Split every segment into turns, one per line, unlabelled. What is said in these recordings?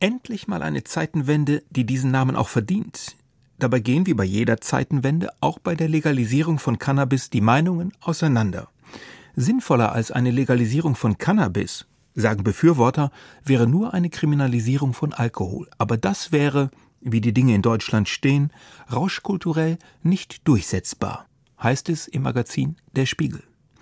Endlich mal eine Zeitenwende, die diesen Namen auch verdient. Dabei gehen wie bei jeder Zeitenwende auch bei der Legalisierung von Cannabis die Meinungen auseinander. Sinnvoller als eine Legalisierung von Cannabis, sagen Befürworter, wäre nur eine Kriminalisierung von Alkohol. Aber das wäre, wie die Dinge in Deutschland stehen, rauschkulturell nicht durchsetzbar, heißt es im Magazin Der Spiegel.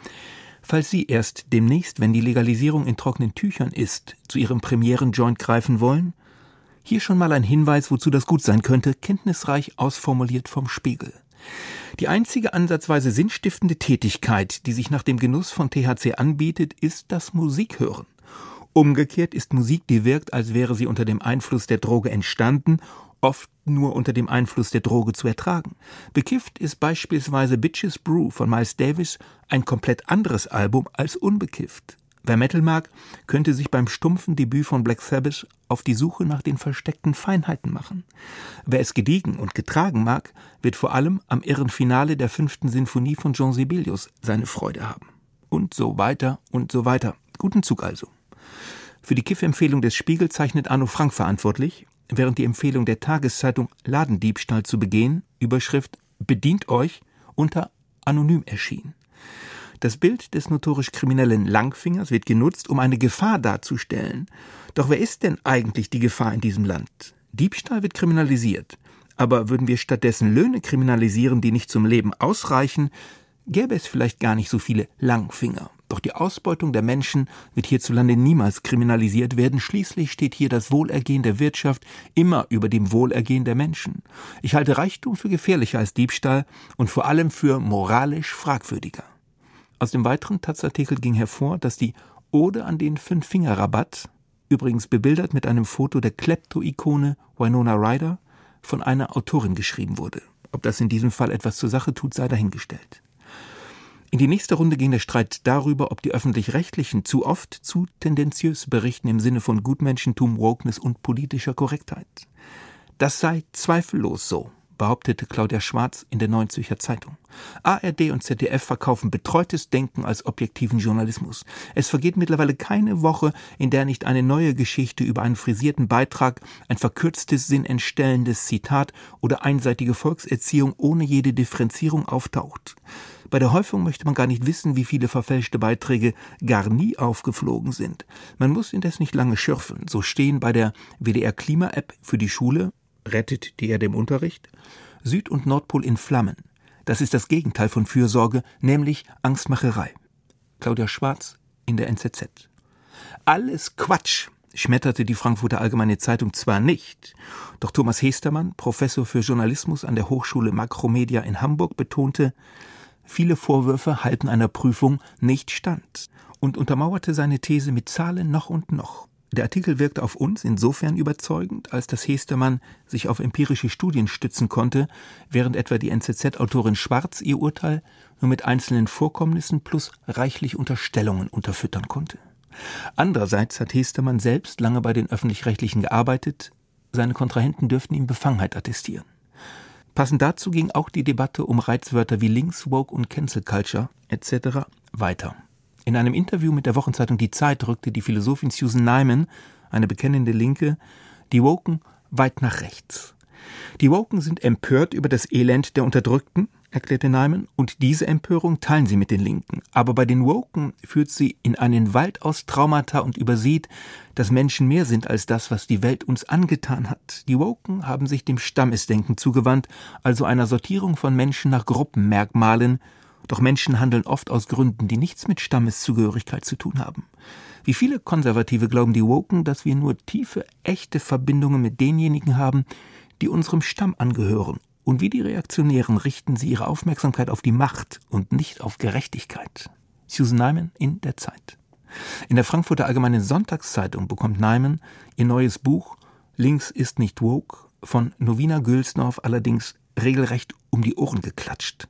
Falls Sie erst demnächst, wenn die Legalisierung in trockenen Tüchern ist, zu Ihrem Premierenjoint greifen wollen, hier schon mal ein Hinweis, wozu das gut sein könnte, kenntnisreich ausformuliert vom Spiegel. Die einzige ansatzweise sinnstiftende Tätigkeit, die sich nach dem Genuss von THC anbietet, ist das Musikhören. Umgekehrt ist Musik, die wirkt, als wäre sie unter dem Einfluss der Droge entstanden, oft nur unter dem Einfluss der Droge zu ertragen. Bekifft ist beispielsweise Bitches Brew von Miles Davis ein komplett anderes Album als unbekifft. Wer Metal mag, könnte sich beim stumpfen Debüt von Black Sabbath auf die Suche nach den versteckten Feinheiten machen. Wer es gediegen und getragen mag, wird vor allem am irren Finale der 5. Sinfonie von Jean Sibelius seine Freude haben. Und so weiter und so weiter. Guten Zug also. Für die Kiff-Empfehlung des Spiegel zeichnet Arno Frank verantwortlich, während die Empfehlung der Tageszeitung Ladendiebstahl zu begehen, Überschrift »Bedient euch« unter anonym erschien. Das Bild des notorisch kriminellen Langfingers wird genutzt, um eine Gefahr darzustellen. Doch wer ist denn eigentlich die Gefahr in diesem Land? Diebstahl wird kriminalisiert. Aber würden wir stattdessen Löhne kriminalisieren, die nicht zum Leben ausreichen, gäbe es vielleicht gar nicht so viele Langfinger. Doch die Ausbeutung der Menschen wird hierzulande niemals kriminalisiert werden. Schließlich steht hier das Wohlergehen der Wirtschaft immer über dem Wohlergehen der Menschen. Ich halte Reichtum für gefährlicher als Diebstahl und vor allem für moralisch fragwürdiger. Aus dem weiteren Taz-Artikel ging hervor, dass die Ode an den Fünf-Finger-Rabatt, übrigens bebildert mit einem Foto der Klepto-Ikone Winona Ryder, von einer Autorin geschrieben wurde. Ob das in diesem Fall etwas zur Sache tut, sei dahingestellt. In die nächste Runde ging der Streit darüber, ob die Öffentlich-Rechtlichen zu oft zu tendenziös berichten im Sinne von Gutmenschentum, Wokeness und politischer Korrektheit. Das sei zweifellos so, behauptete Claudia Schwarz in der Neuen Zürcher Zeitung. ARD und ZDF verkaufen betreutes Denken als objektiven Journalismus. Es vergeht mittlerweile keine Woche, in der nicht eine neue Geschichte über einen frisierten Beitrag, ein verkürztes, sinnentstellendes Zitat oder einseitige Volkserziehung ohne jede Differenzierung auftaucht. Bei der Häufung möchte man gar nicht wissen, wie viele verfälschte Beiträge gar nie aufgeflogen sind. Man muss indes nicht lange schürfen. So stehen bei der WDR-Klima-App für die Schule rettet die Erde im Unterricht, Süd- und Nordpol in Flammen. Das ist das Gegenteil von Fürsorge, nämlich Angstmacherei. Claudia Schwarz in der NZZ. Alles Quatsch, schmetterte die Frankfurter Allgemeine Zeitung zwar nicht, doch Thomas Hestermann, Professor für Journalismus an der Hochschule Makromedia in Hamburg, betonte, viele Vorwürfe halten einer Prüfung nicht stand und untermauerte seine These mit Zahlen noch und noch. Der Artikel wirkte auf uns insofern überzeugend, als dass Hestermann sich auf empirische Studien stützen konnte, während etwa die NZZ-Autorin Schwarz ihr Urteil nur mit einzelnen Vorkommnissen plus reichlich Unterstellungen unterfüttern konnte. Andererseits hat Hestermann selbst lange bei den Öffentlich-Rechtlichen gearbeitet, seine Kontrahenten dürften ihm Befangenheit attestieren. Passend dazu ging auch die Debatte um Reizwörter wie Links, Woke und Cancel Culture etc. weiter. In einem Interview mit der Wochenzeitung Die Zeit rückte die Philosophin Susan Neiman, eine bekennende Linke, die Woken weit nach rechts. Die Woken sind empört über das Elend der Unterdrückten, erklärte Neiman, und diese Empörung teilen sie mit den Linken. Aber bei den Woken führt sie in einen Wald aus Traumata und übersieht, dass Menschen mehr sind als das, was die Welt uns angetan hat. Die Woken haben sich dem Stammesdenken zugewandt, also einer Sortierung von Menschen nach Gruppenmerkmalen. Doch Menschen handeln oft aus Gründen, die nichts mit Stammeszugehörigkeit zu tun haben. Wie viele Konservative glauben die Woken, dass wir nur tiefe, echte Verbindungen mit denjenigen haben, die unserem Stamm angehören. Und wie die Reaktionären richten sie ihre Aufmerksamkeit auf die Macht und nicht auf Gerechtigkeit. Susan Neiman in der Zeit. In der Frankfurter Allgemeinen Sonntagszeitung bekommt Neiman ihr neues Buch »Links ist nicht woke« von Novina Gülsdorf allerdings regelrecht um die Ohren geklatscht.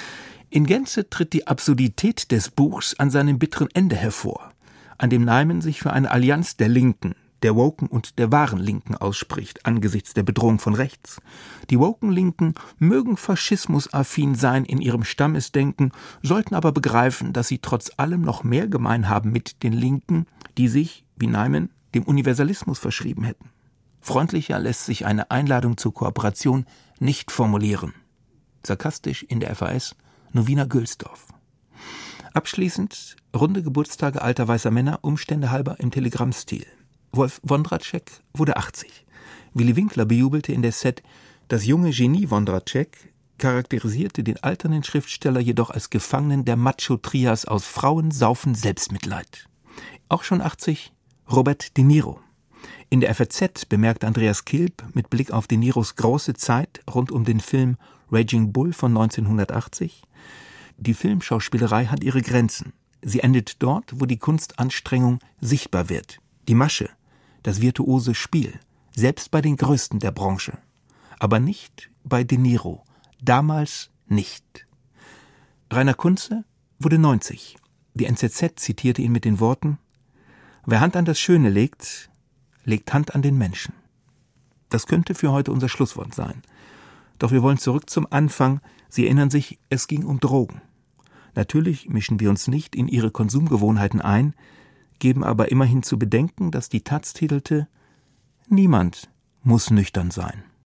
In Gänze tritt die Absurdität des Buchs an seinem bitteren Ende hervor, an dem Neiman sich für eine Allianz der Linken, der Woken und der wahren Linken ausspricht, angesichts der Bedrohung von rechts. Die Woken-Linken mögen faschismusaffin sein in ihrem Stammesdenken, sollten aber begreifen, dass sie trotz allem noch mehr gemein haben mit den Linken, die sich, wie Neiman, dem Universalismus verschrieben hätten. Freundlicher lässt sich eine Einladung zur Kooperation nicht formulieren. Sarkastisch in der FAS, Novina Gülsdorf. Abschließend runde Geburtstage alter weißer Männer, Umstände halber im Telegrammstil. Wolf Wondratschek wurde 80. Willy Winkler bejubelte in der Set das junge Genie Wondratschek, charakterisierte den alternden Schriftsteller jedoch als Gefangenen der Macho-Trias aus Frauen, Saufen, Selbstmitleid. Auch schon 80 Robert De Niro. In der FAZ bemerkt Andreas Kilb mit Blick auf De Niros große Zeit rund um den Film Raging Bull von 1980: Die Filmschauspielerei hat ihre Grenzen. Sie endet dort, wo die Kunstanstrengung sichtbar wird. Die Masche, das virtuose Spiel, selbst bei den Größten der Branche. Aber nicht bei De Niro. Damals nicht. Rainer Kunze wurde 90. Die NZZ zitierte ihn mit den Worten: Wer Hand an das Schöne legt, legt Hand an den Menschen. Das könnte für heute unser Schlusswort sein. Doch wir wollen zurück zum Anfang. Sie erinnern sich, es ging um Drogen. Natürlich mischen wir uns nicht in ihre Konsumgewohnheiten ein, geben aber immerhin zu bedenken, dass die taz titelte: Niemand muss nüchtern sein.